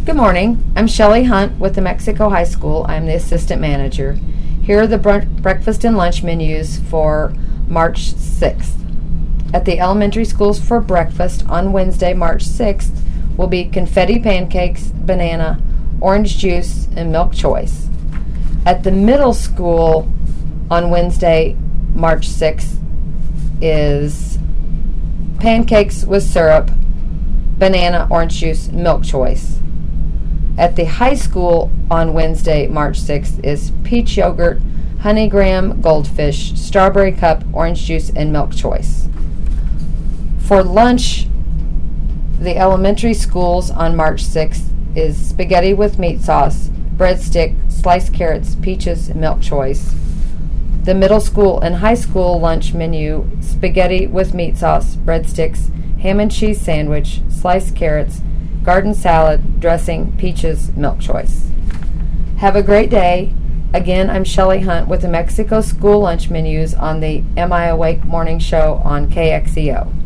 Good morning. I'm Shelley Hunt with the Mexico High School. I'm the assistant manager. Here are the breakfast and lunch menus for March 6th. At the elementary schools for breakfast on Wednesday, March 6th, will be confetti pancakes, banana, orange juice, and milk choice. At the middle school on Wednesday, March 6th, is pancakes with syrup, banana, orange juice, milk choice. At the high school on Wednesday, March 6th, is peach yogurt, honey graham, goldfish, strawberry cup, orange juice, and milk choice. For lunch, the elementary schools on March 6th is spaghetti with meat sauce, breadstick, sliced carrots, peaches, and milk choice. The middle school and high school lunch menu, spaghetti with meat sauce, breadsticks, ham and cheese sandwich, sliced carrots, garden salad, dressing, peaches, milk choice. Have a great day. Again, I'm Shelley Hunt with the Mexico School lunch menus on the Am I Awake morning show on KXEO.